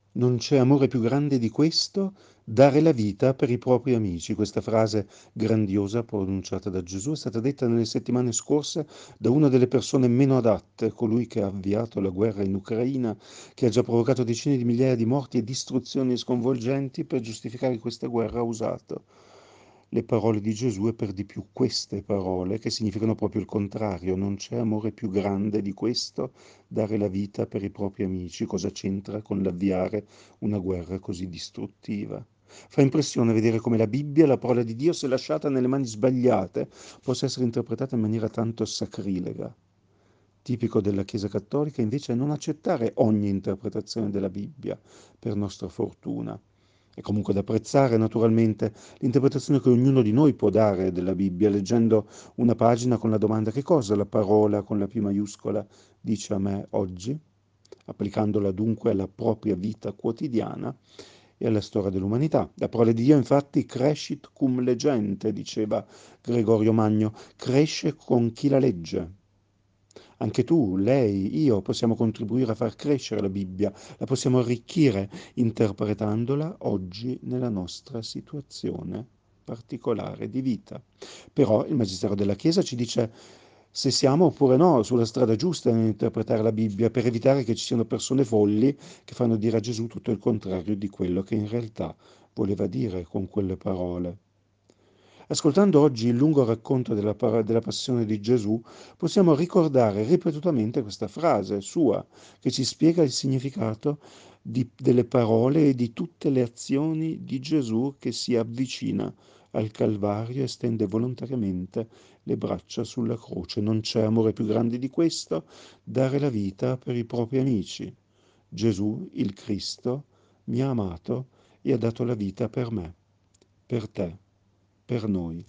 Non c'è amore più grande di questo, dare la vita per i propri amici. Questa frase grandiosa pronunciata da Gesù è stata detta nelle settimane scorse da una delle persone meno adatte, colui che ha avviato la guerra in Ucraina, che ha già provocato decine di migliaia di morti e distruzioni sconvolgenti. Per giustificare questa guerra ha usato le parole di Gesù e per di più queste parole, che significano proprio il contrario. Non c'è amore più grande di questo, dare la vita per i propri amici. Cosa c'entra con l'avviare una guerra così distruttiva? Fa impressione vedere come la Bibbia, la parola di Dio, se lasciata nelle mani sbagliate, possa essere interpretata in maniera tanto sacrilega. Tipico della Chiesa cattolica invece è non accettare ogni interpretazione della Bibbia, per nostra fortuna. È comunque da apprezzare naturalmente l'interpretazione che ognuno di noi può dare della Bibbia, leggendo una pagina con la domanda: che cosa la parola con la P maiuscola dice a me oggi? Applicandola dunque alla propria vita quotidiana e alla storia dell'umanità. La parola di Dio infatti crescit cum legente, diceva Gregorio Magno, cresce con chi la legge. Anche tu, lei, io possiamo contribuire a far crescere la Bibbia, la possiamo arricchire interpretandola oggi nella nostra situazione particolare di vita. Però il Magistero della Chiesa ci dice se siamo oppure no sulla strada giusta nell'interpretare la Bibbia, per evitare che ci siano persone folli che fanno dire a Gesù tutto il contrario di quello che in realtà voleva dire con quelle parole. Ascoltando oggi il lungo racconto della passione di Gesù, possiamo ricordare ripetutamente questa frase sua, che ci spiega il significato delle parole e di tutte le azioni di Gesù che si avvicina al Calvario e stende volontariamente le braccia sulla croce. Non c'è amore più grande di questo, dare la vita per i propri amici. Gesù, il Cristo, mi ha amato e ha dato la vita per me, per te, per noi.